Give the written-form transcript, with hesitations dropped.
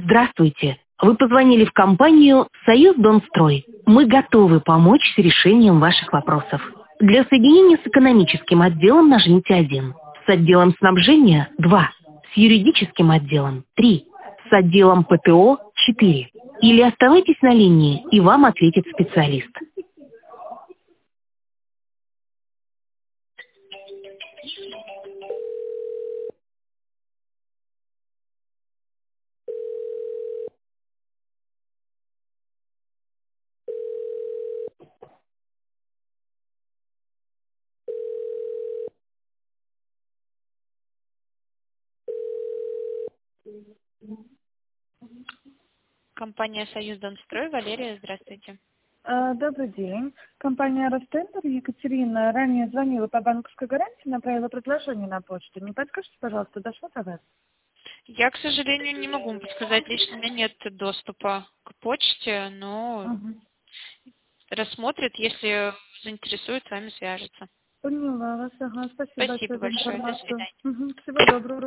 Здравствуйте. Вы позвонили в компанию «Союздомстрой». Мы готовы помочь с решением ваших вопросов. Для соединения с экономическим отделом нажмите 1. С отделом снабжения– 2. С юридическим отделом– 3. С отделом ПТО– 4. Или оставайтесь на линии, и вам ответит специалист. Компания «Союздомстрой». Валерия, здравствуйте. Добрый день. Компания «Ростендер». Екатерина ранее звонила по банковской гарантии, направила предложение на почту. Не подскажите, пожалуйста, дошло до вас? Я, к сожалению, не могу вам подсказать. Лично у меня нет доступа к почте, но рассмотрит, если заинтересует, с вами свяжется. Поняла вас, ага. Спасибо Спасибо большое за большое. До информацию. свидания. Всего доброго.